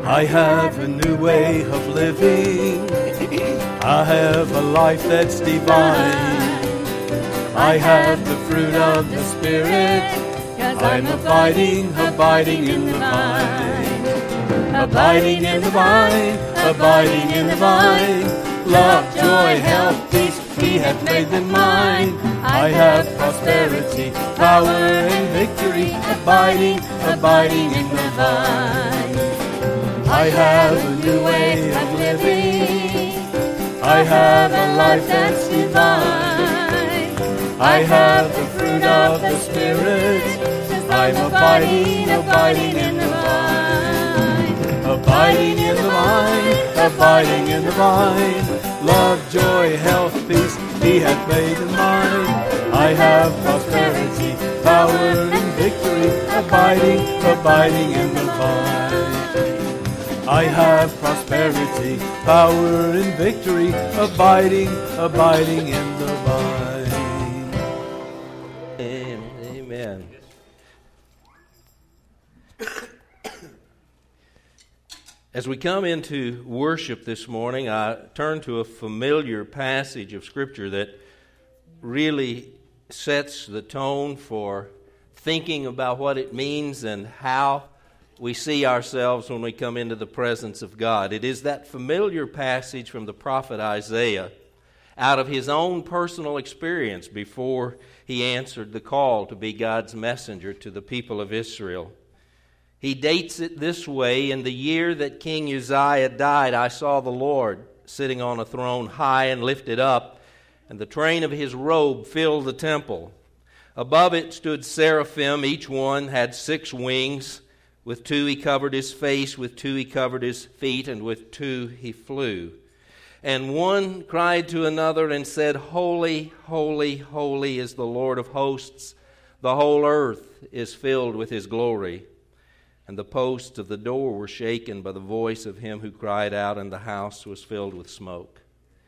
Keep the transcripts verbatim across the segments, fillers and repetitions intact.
I have a new way of living. I have a life that's divine. I have the fruit of the Spirit. I'm abiding, abiding in the vine. Abiding in the vine, abiding in the vine. Love, joy, health, peace, He hath made them mine. I have prosperity, power, and victory. Abiding, abiding in the vine. I have a new way of living. I have a life that's divine. I have the fruit of the Spirit. I'm abiding, abiding in the vine. Abiding in the vine, abiding in the vine. Love, joy, health, peace, He hath made them mine. I have prosperity, power, and victory. Abiding, abiding in the vine. I have prosperity, power, and victory, abiding, abiding in the vine. Amen. As we come into worship this morning, I turn to a familiar passage of Scripture that really sets the tone for thinking about what it means and how we see ourselves when we come into the presence of God. It is that familiar passage from the prophet Isaiah out of his own personal experience before he answered the call to be God's messenger to the people of Israel. He dates it this way: in the year that King Uzziah died, I saw the Lord sitting on a throne high and lifted up, and the train of his robe filled the temple. Above it stood seraphim, each one had six wings. With two he covered his face, with two he covered his feet, and with two he flew. And one cried to another and said, Holy, holy, holy is the Lord of hosts. The whole earth is filled with His glory. And the posts of the door were shaken by the voice of him who cried out, and the house was filled with smoke.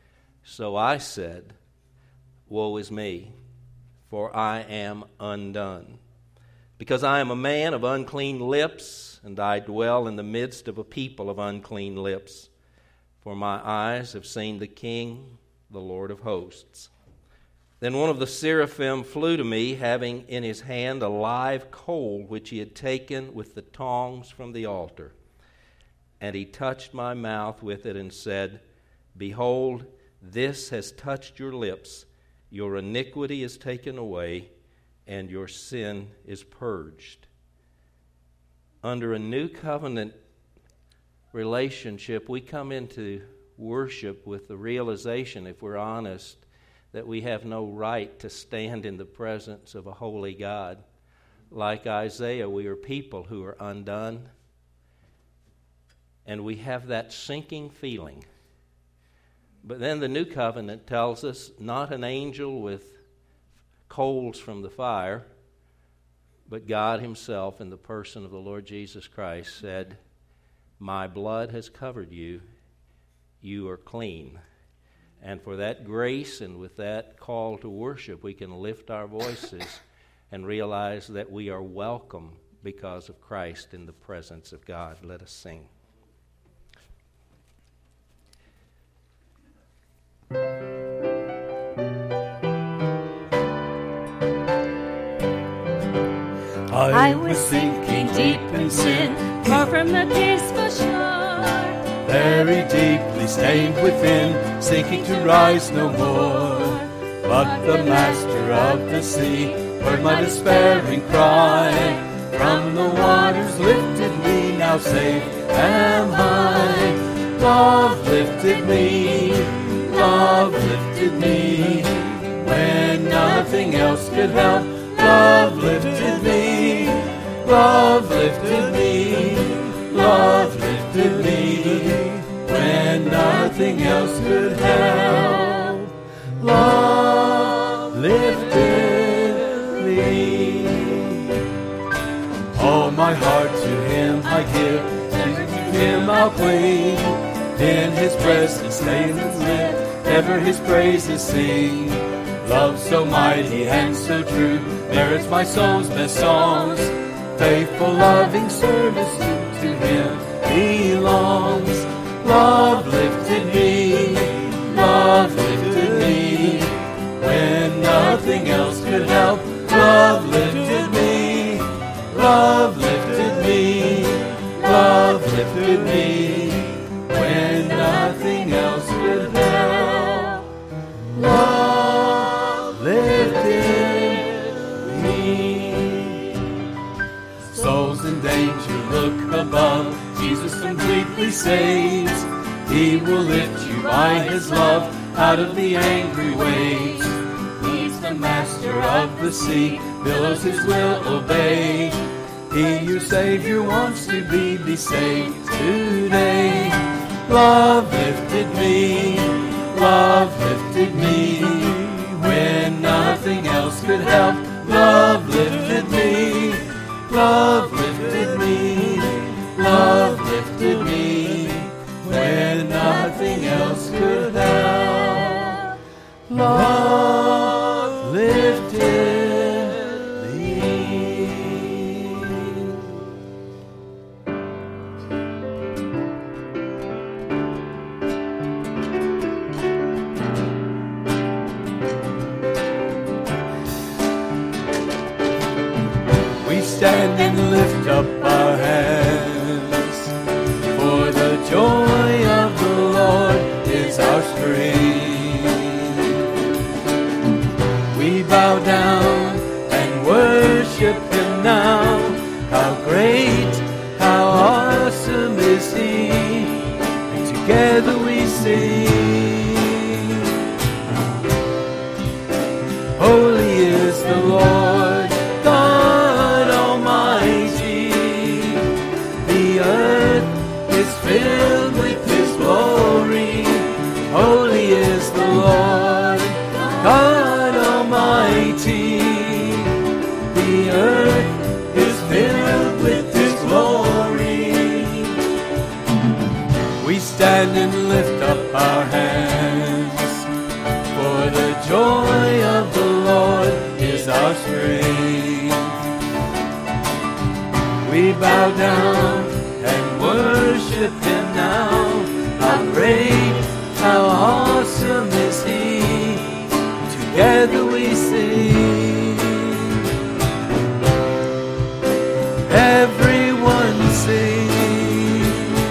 So I said, Woe is me, for I am undone. Because I am a man of unclean lips, and I dwell in the midst of a people of unclean lips. For my eyes have seen the King, the Lord of hosts. Then one of the seraphim flew to me, having in his hand a live coal which he had taken with the tongs from the altar. And he touched my mouth with it and said, Behold, this has touched your lips. Your iniquity is taken away, and your sin is purged. Under a new covenant relationship, we come into worship with the realization, if we're honest, that we have no right to stand in the presence of a holy God. Like Isaiah, we are people who are undone, and we have that sinking feeling. But then the new covenant tells us, not an angel with coals from the fire, but God Himself in the person of the Lord Jesus Christ said, My blood has covered you, you are clean. And for that grace and with that call to worship, we can lift our voices and realize that we are welcome because of Christ in the presence of God. Let us sing. I was sinking deep in sin, far from the peaceful shore, very deeply stained within, sinking to rise no more. But the Master of the sea heard my despairing cry. From the waters lifted me, now safe am I. Love lifted me, love lifted me, when nothing else could help. Love lifted me, love lifted me, love lifted me, when nothing else could help. Love lifted me. All my heart to Him I give, and to Him I'll cling. In His presence stay and live, ever His praises sing. Love so mighty and so true merits my soul's best songs. Faithful, loving service due to Him belongs. Love lifted me, love lifted me, when nothing else could help. Love lifted me, love lifted me, love lifted me, when nothing else could help. Love lifted me. Souls in danger, look above. Jesus completely saves. He will lift you by His love out of the angry waves. He's the master of the sea, billows His will obey. He, your Savior, wants to be, be saved today. Love lifted me, love lifted me, when nothing else could help. Love lifted me, love lifted me, love lifted me, when nothing else could help. Love lifted me. We stand and lift up our hands, for the joy of the Lord is our strength. We bow down and worship Him now. How great, how awesome is He, and together we sing. Holy is the Lord God Almighty. The earth is filled with His glory. Holy is the Lord God Almighty. The earth is filled with His glory. We stand and lift up our hands, for the joy of the Lord is our strength. We bow down and worship Him now. How great, how awesome is He, together we sing. Everyone sing.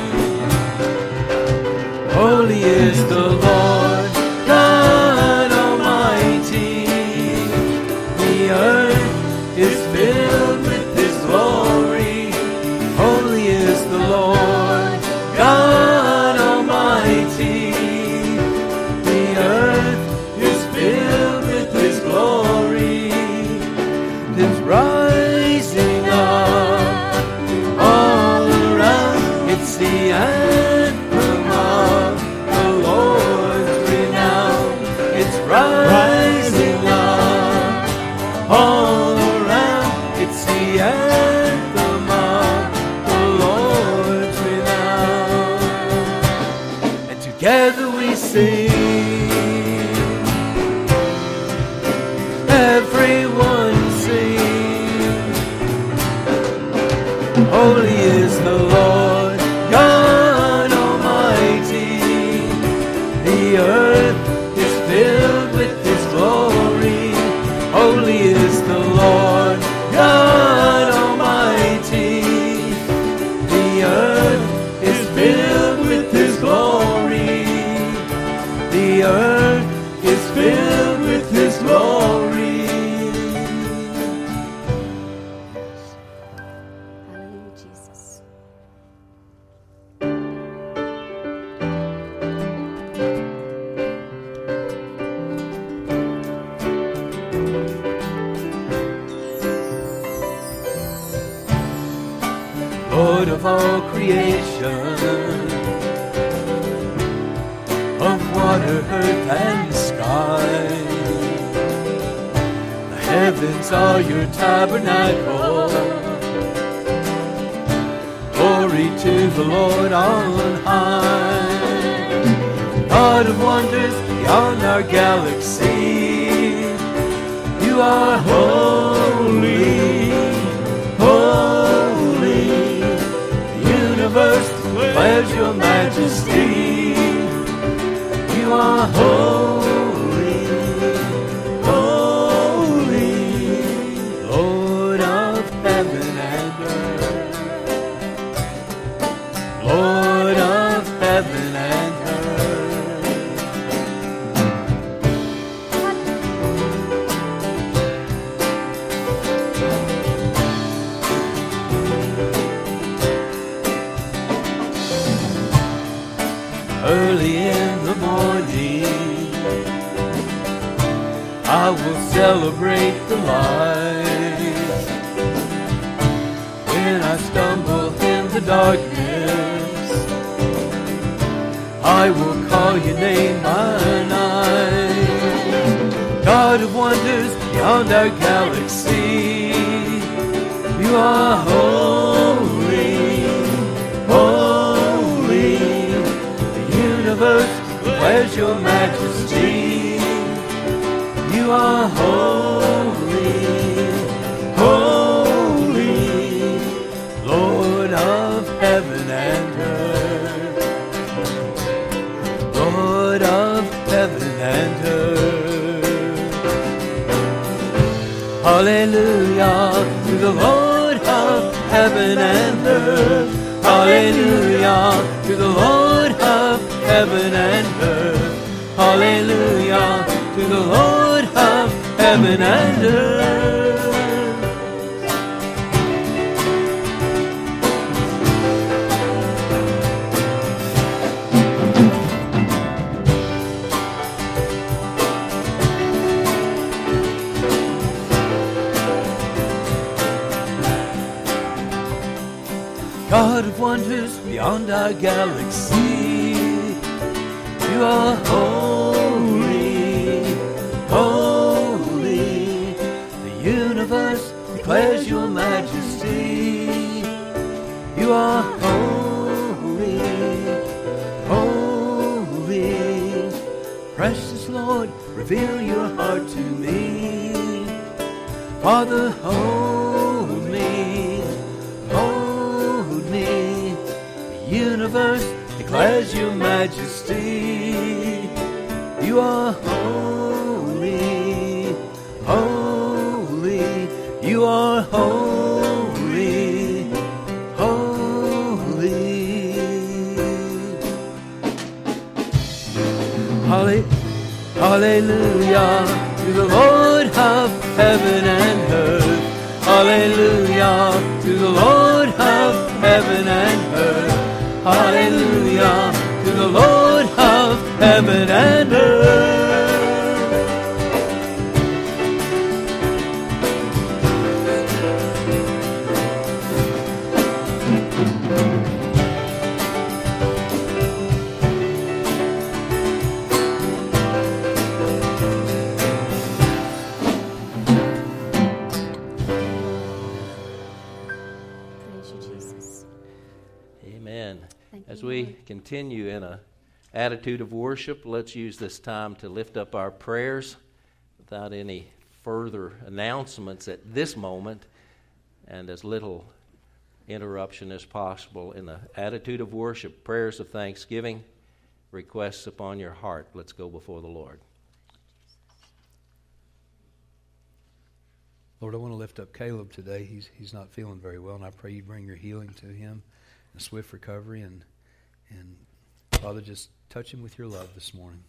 Holy is the Lord God Almighty. The earth is filled with His glory. Holy is the Lord God Almighty. The earth is filled with His glory. It's rising up all around. It's the anthem of the Lord's renown. It's rising up all around. It's the anthem of the Lord's renown. And together we sing. Everyone sing. Holy is the Lord God Almighty. The earth is filled with His glory. Holy is the Lord God Almighty. The earth is filled with His glory. The earth is filled with His glory. Hallelujah, Jesus. Lord of all creation, of water, earth, and sky, the heavens are your tabernacle. Glory to the Lord on high. God of wonders beyond our galaxy, you are holy, holy. The universe I will celebrate the light. When I stumble in the darkness, I will call your name by night. God of wonders beyond our galaxy, you are holy, holy. The universe declares your majesty. You are holy, holy, Lord of heaven and earth, Lord of heaven and earth. Hallelujah to the Lord of heaven and earth. Hallelujah to the Lord of heaven and earth. Hallelujah to the Lord of heaven and earth. God of wonders beyond our galaxy, you are holy, holy. The universe declares your majesty. You are holy, holy. Precious Lord, reveal your heart to me. Father, hold me, hold me. The universe declares your majesty. You are holy, holy. You are holy, holy. Halle- Hallelujah to the Lord of heaven and earth. Hallelujah to the Lord of heaven and earth. Hallelujah to the Lord of heaven and earth. Praise you, Jesus. Amen. Thank you, As we Lord. continue in a attitude of worship, let's use this time to lift up our prayers without any further announcements at this moment, and as little interruption as possible in the attitude of worship, prayers of thanksgiving, requests upon your heart. Let's go before the Lord. Lord, I want to lift up Caleb today. He's he's not feeling very well, and I pray you bring your healing to him, a swift recovery, and and Father, just touch him with your love this morning.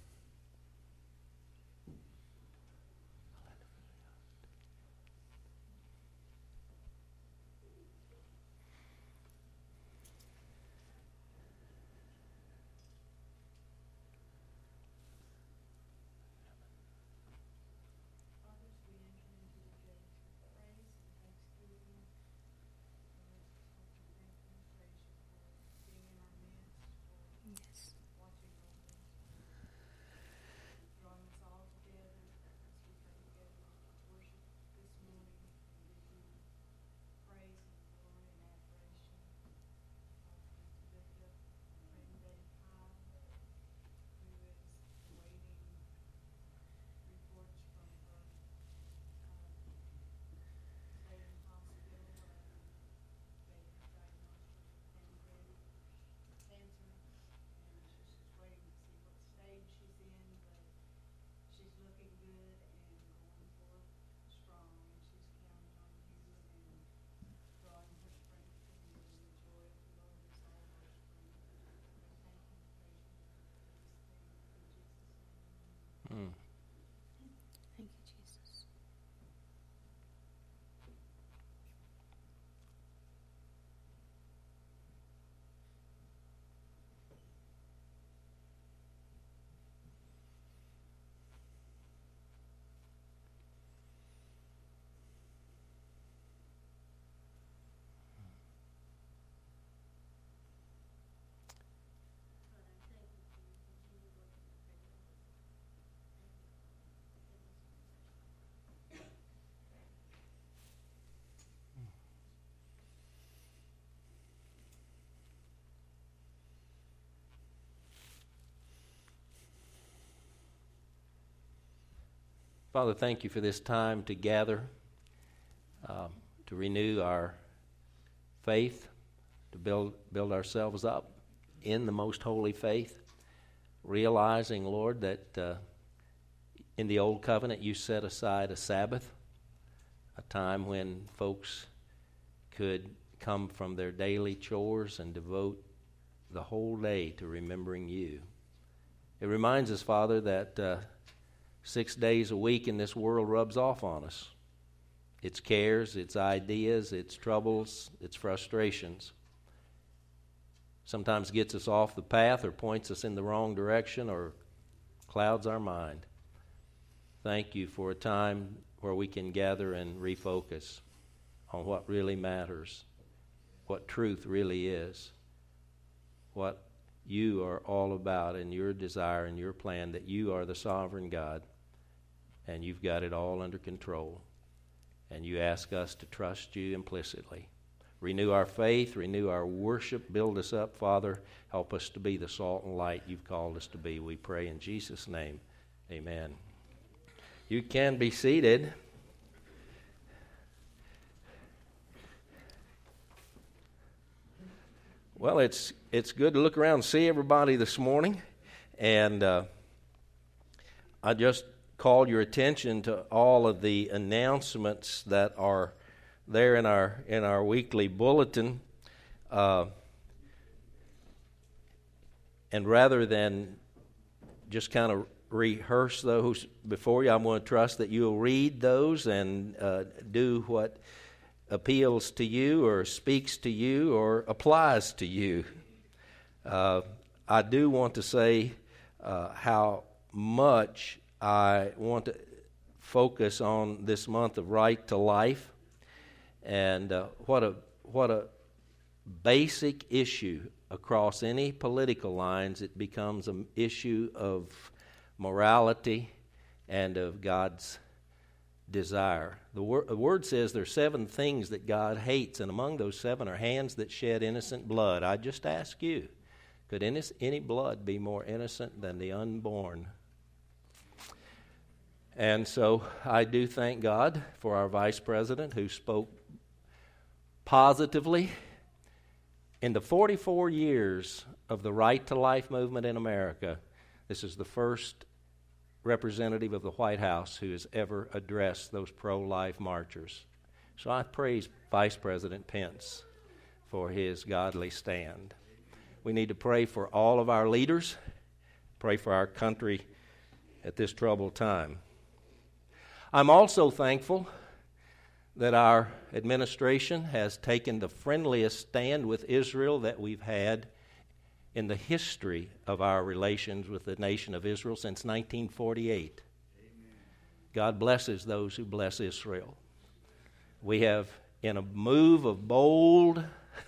Father, thank you for this time to gather, um, to renew our faith, to build build ourselves up in the most holy faith, realizing, Lord, that uh, in the Old Covenant you set aside a Sabbath, a time when folks could come from their daily chores and devote the whole day to remembering you. It reminds us, Father, that uh, six days a week in this world rubs off on us. Its cares, its ideas, its troubles, its frustrations. Sometimes gets us off the path or points us in the wrong direction or clouds our mind. Thank you for a time where we can gather and refocus on what really matters, what truth really is, what you are all about and your desire and your plan, that you are the sovereign God and you've got it all under control. And you ask us to trust you implicitly. Renew our faith, renew our worship, build us up, Father. Help us to be the salt and light you've called us to be. We pray in Jesus' name. Amen. You can be seated. Well, it's it's good to look around and see everybody this morning. And uh, I just call your attention to all of the announcements that are there in our in our weekly bulletin. Uh, and rather than just kind of rehearse those before you, I'm going to trust that you'll read those and uh, do what appeals to you or speaks to you or applies to you. Uh, I do want to say uh, how much I want to focus on this month of Right to Life, and uh, what a what a basic issue across any political lines. It becomes an issue of morality and of God's desire. The, wor- the word says there are seven things that God hates, and among those seven are hands that shed innocent blood. I just ask you, could any, any blood be more innocent than the unborn? And so I do thank God for our vice president who spoke positively. In the forty-four years of the Right to Life movement in America, this is the first representative of the White House who has ever addressed those pro-life marchers. So I praise Vice President Pence for his godly stand. We need to pray for all of our leaders, pray for our country at this troubled time. I'm also thankful that our administration has taken the friendliest stand with Israel that we've had in the history of our relations with the nation of Israel since nineteen forty-eight. Amen. God blesses those who bless Israel. We have, in a move of bold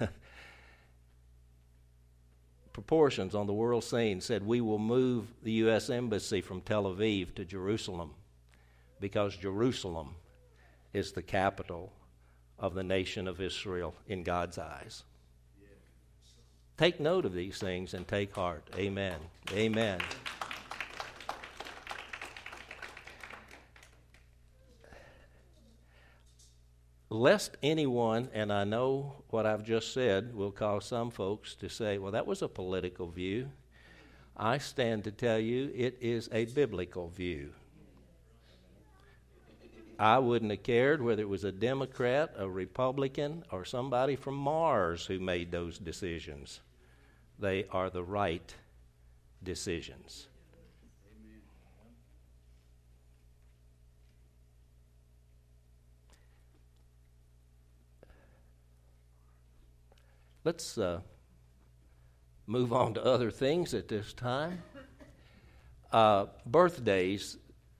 proportions on the world scene, said we will move the U S Embassy from Tel Aviv to Jerusalem because Jerusalem is the capital of the nation of Israel in God's eyes. Take note of these things and take heart. Amen. Amen. Lest anyone, and I know what I've just said, will cause some folks to say, well, that was a political view. I stand to tell you it is a biblical view. I wouldn't have cared whether it was a Democrat, a Republican, or somebody from Mars who made those decisions. They are the right decisions. Let's uh, move on to other things at this time. Uh, birthdays.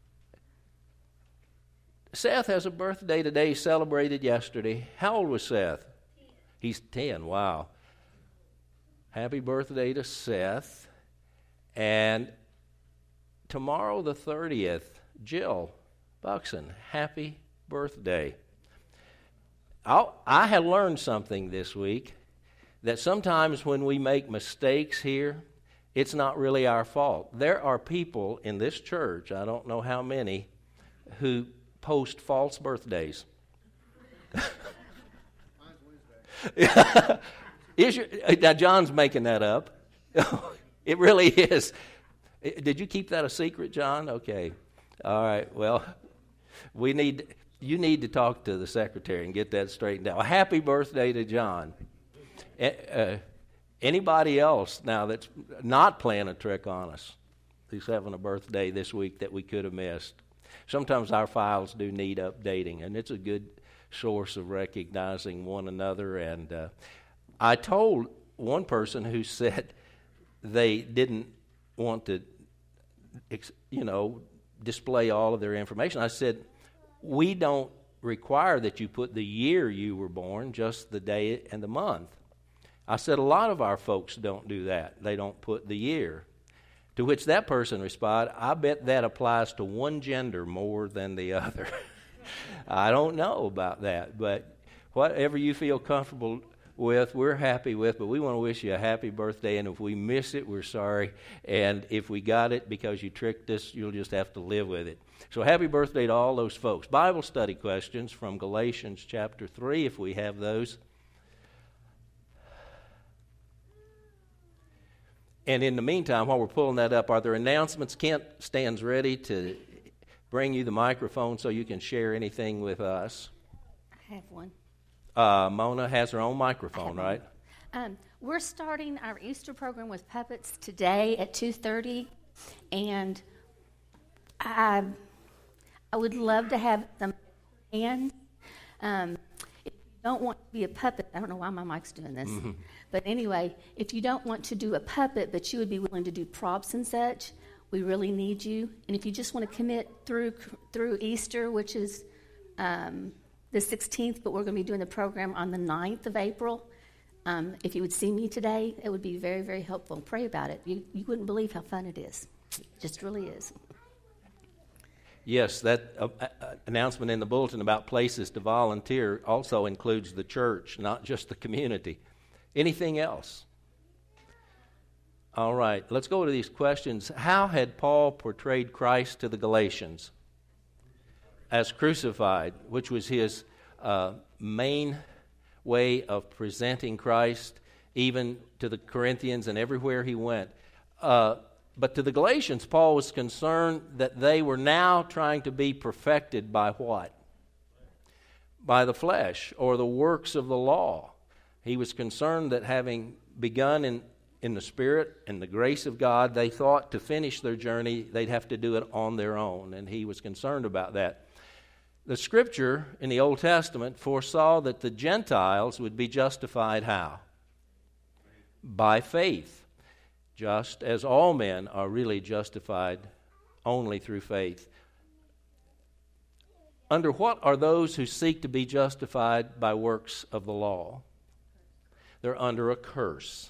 Seth has a birthday today. He celebrated yesterday. How old was Seth? He's ten. Wow. Happy birthday to Seth. And tomorrow the thirtieth, Jill Buxton. Happy birthday. I'll, I have learned something this week, that sometimes when we make mistakes here, it's not really our fault. There are people in this church, I don't know how many, who post false birthdays. Is your, now, John's making that up. It really is. Did you keep that a secret, John? Okay. All right. Well, we need you need to talk to the secretary and get that straightened out. Happy birthday to John. Uh, anybody else now that's not playing a trick on us who's having a birthday this week that we could have missed? Sometimes our files do need updating, and it's a good source of recognizing one another. And uh, I told one person who said they didn't want to, you know, display all of their information. I said, we don't require that you put the year you were born, just the day and the month. I said, a lot of our folks don't do that. They don't put the year. To which that person responded, I bet that applies to one gender more than the other. I don't know about that, but whatever you feel comfortable with, we're happy with, but we want to wish you a happy birthday, and if we miss it, we're sorry, and if we got it because you tricked us, you'll just have to live with it. So happy birthday to all those folks. Bible study questions from Galatians chapter three, if we have those. And in the meantime, while we're pulling that up, are there announcements? Kent stands ready to bring you the microphone so you can share anything with us. I have one. Uh, Mona has her own microphone, right? Um, we're starting our Easter program with puppets today at two thirty, and I, I would love to have them hands. Um, if you don't want to be a puppet, I don't know why my mic's doing this, mm-hmm. but anyway, if you don't want to do a puppet, but you would be willing to do props and such, we really need you. And if you just want to commit through through Easter, which is um, the sixteenth, but we're going to be doing the program on the ninth of April. Um, if you would see me today, it would be very, very helpful. Pray about it. You, you wouldn't believe how fun it is. It just really is. Yes, that uh, uh, announcement in the bulletin about places to volunteer also includes the church, not just the community. Anything else? All right, let's go to these questions. How had Paul portrayed Christ to the Galatians? As crucified, which was his uh, main way of presenting Christ, even to the Corinthians and everywhere he went. Uh, but to the Galatians, Paul was concerned that they were now trying to be perfected by what? By the flesh or the works of the law. He was concerned that having begun in, in the Spirit and the grace of God, they thought to finish their journey, they'd have to do it on their own, and he was concerned about that. The Scripture in the Old Testament foresaw that the Gentiles would be justified how? By faith, just as all men are really justified only through faith. Under what are those who seek to be justified by works of the law? They're under a curse.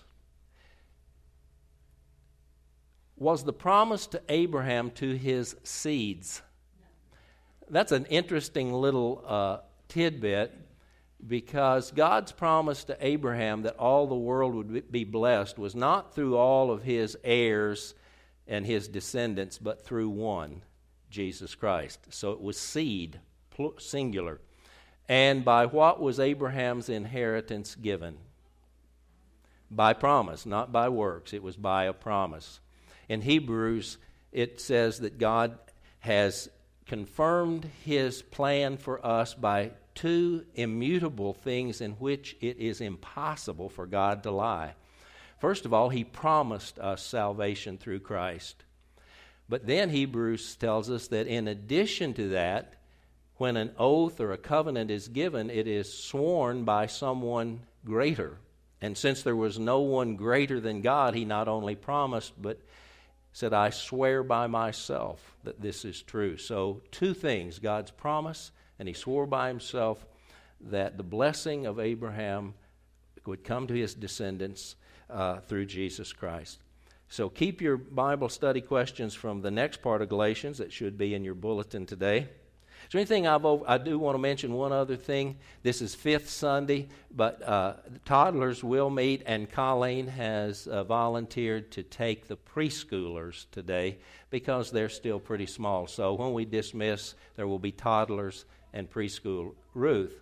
Was the promise to Abraham to his seeds? That's an interesting little uh, tidbit, because God's promise to Abraham that all the world would be blessed was not through all of his heirs and his descendants, but through one, Jesus Christ. So it was seed, singular. And by what was Abraham's inheritance given? By promise, not by works. It was by a promise. In Hebrews, it says that God has confirmed his plan for us by two immutable things in which it is impossible for God to lie. First of all, he promised us salvation through Christ. But then Hebrews tells us that in addition to that, when an oath or a covenant is given, it is sworn by someone greater. And since there was no one greater than God, he not only promised, but said, I swear by myself that this is true. So two things, God's promise, and he swore by himself that the blessing of Abraham would come to his descendants uh, through Jesus Christ. So keep your Bible study questions from the next part of Galatians that should be in your bulletin today. there anything I've over, I do want to mention one other thing. This is fifth Sunday, but uh, toddlers will meet, and Colleen has uh, volunteered to take the preschoolers today because they're still pretty small. So when we dismiss, there will be toddlers and preschool. Ruth.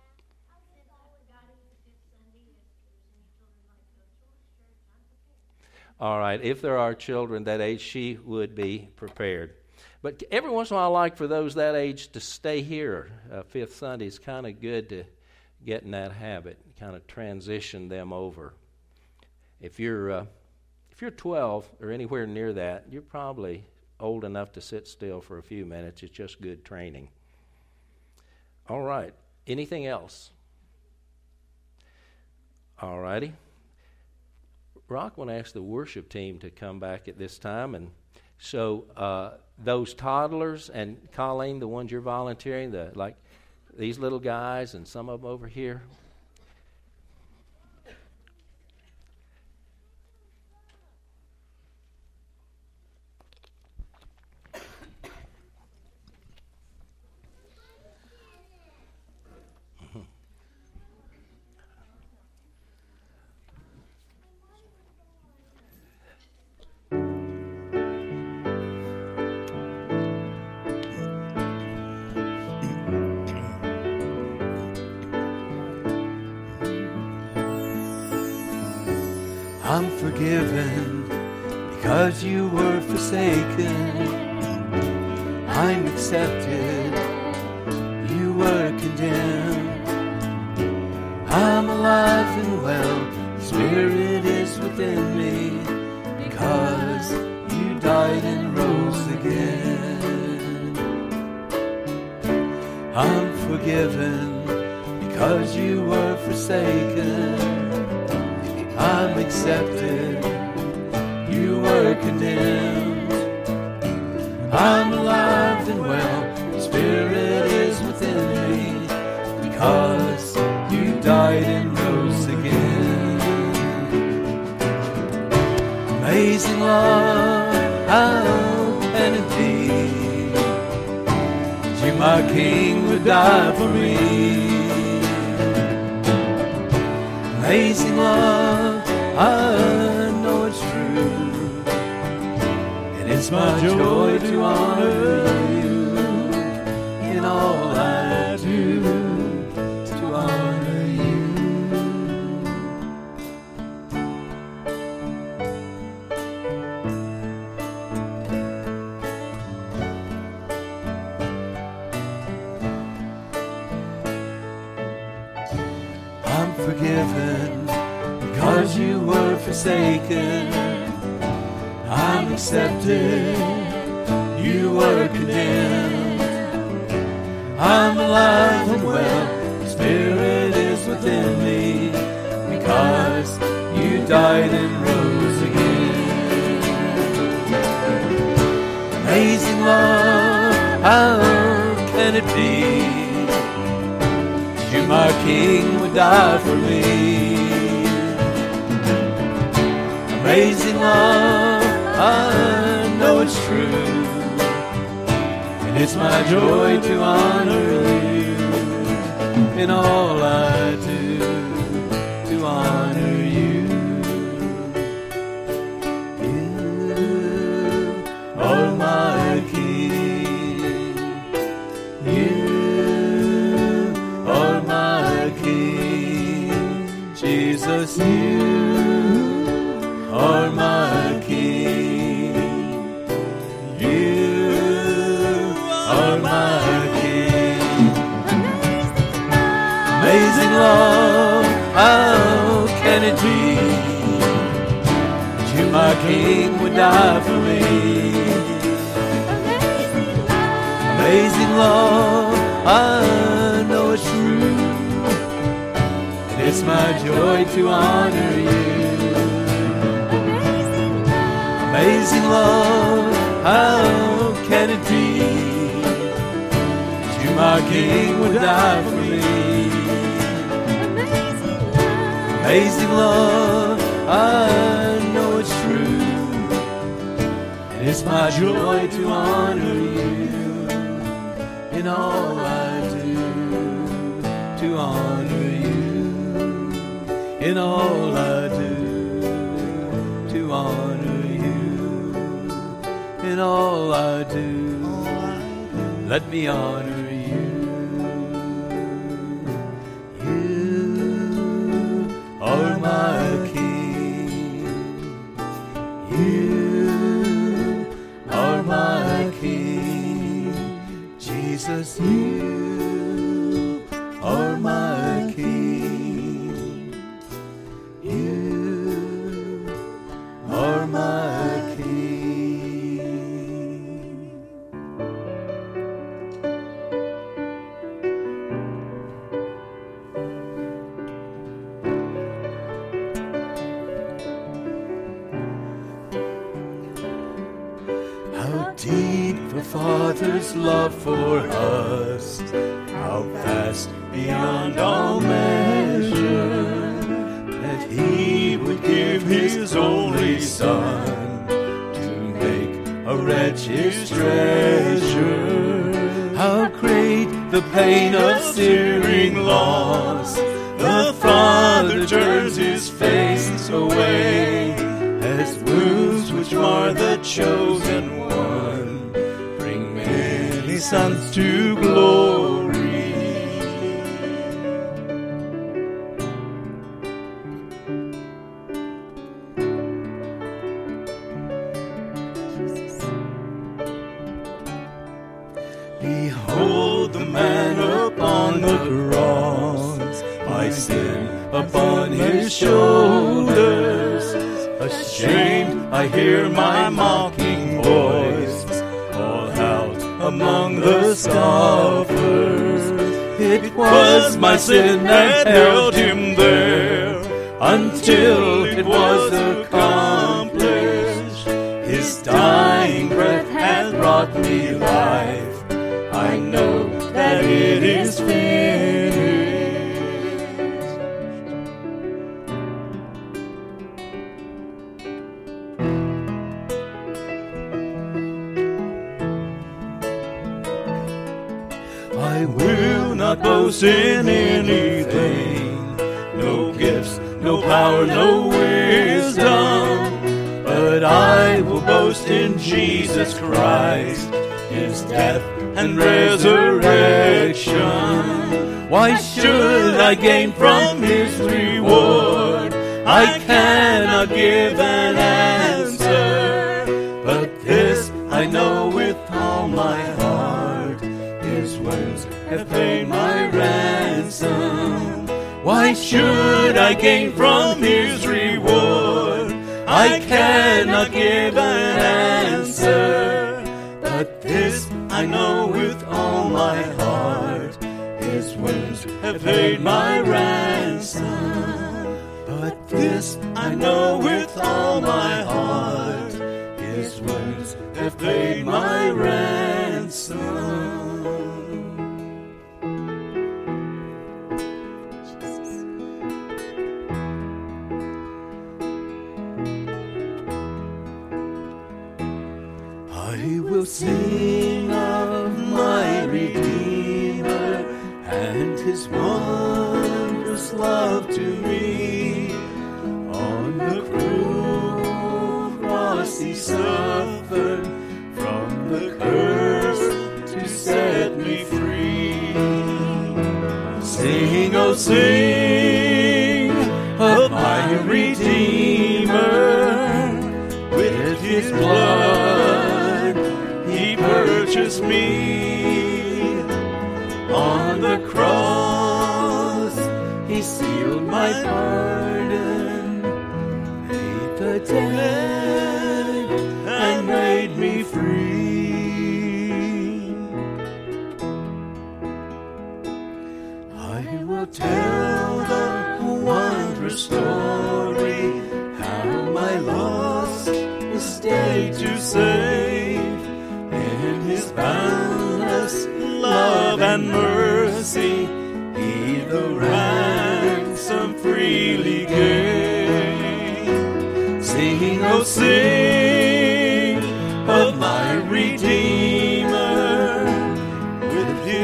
All right, if there are children that age, she would be prepared. But every once in a while, I like for those that age to stay here. Uh, Fifth Sunday is kind of good to get in that habit, kind of transition them over. If you're uh, if you're twelve or anywhere near that, you're probably old enough to sit still for a few minutes. It's just good training. All right. Anything else? All righty. Rock, I want to ask the worship team to come back at this time. And so uh, those toddlers and Colleen, the ones you're volunteering, the like these little guys and some of them over here. I'm forgiven because you were forsaken. I'm accepted, you were condemned. I'm alive and well, the Spirit is within me, because you died and rose again. I'm forgiven because you were forsaken. I'm accepted, you were condemned. I'm alive and well, the Spirit is within me, because you died and rose again. Amazing love, how can it be that you, my King, would die for me? Amazing love, I know it's true, and it's my joy to honor you in all I do, to honor you. I'm forgiven because you were forsaken. I'm accepted, you were condemned. I'm alive and well, the Spirit is within me, because you died and rose again. Amazing love, how can it be that you, my King, would die for me? Amazing love, I know it's true, and it's my joy to honor you in all I do, to honor you. You are my King, you are my King, Jesus, you are my King, you are my King. Amazing love, how can it be that you, my King, would die for me? Amazing love, I know it's true, and it's my joy to honor you. Amazing love, how can it be that you, my King, would die for me? Amazing love, I know it's true, and it's my joy to honor you in all I do, to honor you, in all I do, to honor you, in all I do, let me honor you. You are my King, you are my King, Jesus, you are my King, you are my King. How deep the Father's love for us, how vast beyond all measure, that He would give His only Son to make a wretch His treasure. How great the pain of searing loss, the Father turns His face away, as wounds which mar the chosen one bring many sons to glory. Behold the man upon the cross, my sin upon His shoulders. Ashamed, I hear my mocking voice call out among the scoffers. It was my sin that held Him there until it was accomplished. His dying breath hath brought me life. I know that it is finished. I will not boast in anything, no gifts, no power, no wisdom, but I will boast in Jesus Christ, His death and resurrection. Why should I gain from His reward? I cannot give an answer, but this I know with all my heart, His wounds have paid my ransom. Why should I gain from His reward? I cannot give an answer, but this I know with all my heart, His wounds have paid my ransom. But this I know with all my heart, His wounds have paid my ransom. I will sing of my Redeemer and His wondrous love to me. On the cruel cross He suffered from the curse to set me free. Sing, oh sing of my Redeemer, with His blood He purchased me. On the cross He sealed my pardon, paid the debt and made me free. I will tell the wondrous story, how my lost estate to save, in His boundless love and mercy He the ransom freely gave. Sing, oh sing of my Redeemer, with His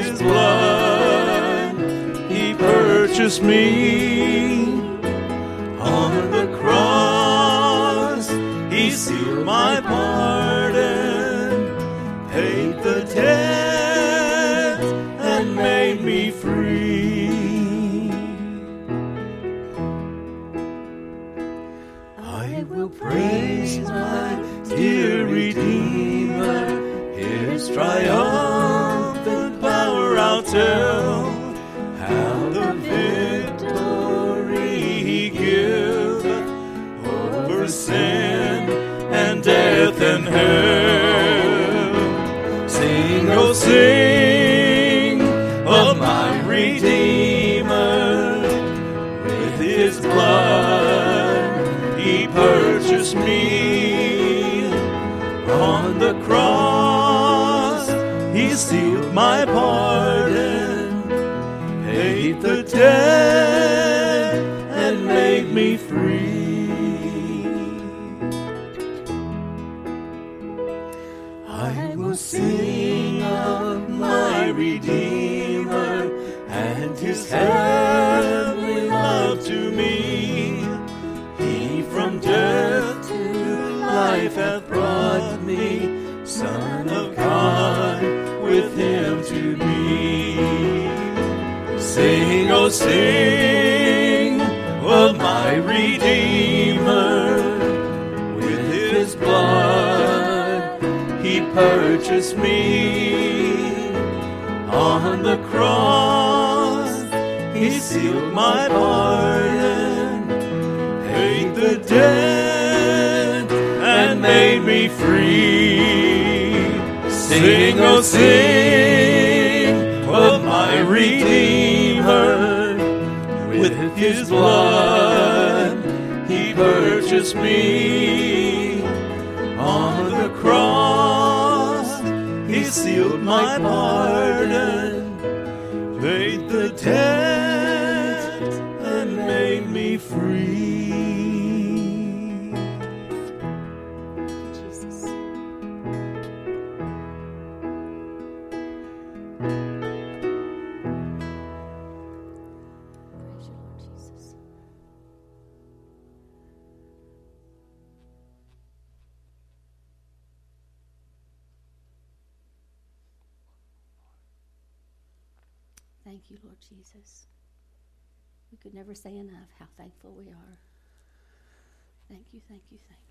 purchased me. On the cross, he sealed my pardon, paid the debt, and made me free. I will praise my dear Redeemer, his triumphant power I'll tell, how the victory he giveth over sin and death and hell. Sing, oh sing of my Redeemer, with his blood he purchased me. On the cross he sealed my pardon, paid the debt, and made me free. I will sing of my Redeemer and his heavenly love to me. He from death to life hath brought me, Son of God, with him to be. Sing, oh sing of my Redeemer, with his blood he purchased me. On the cross he sealed my pardon, paid the debt, and made me free. Sing, oh sing of my Redeemer, with his blood he purchased me. On the cross he sealed my pardon, paid the debt, and made me free. Jesus. Praise you, Lord Jesus. Thank you, Lord Jesus. We could never say enough how thankful we are. Thank you, thank you, thank you.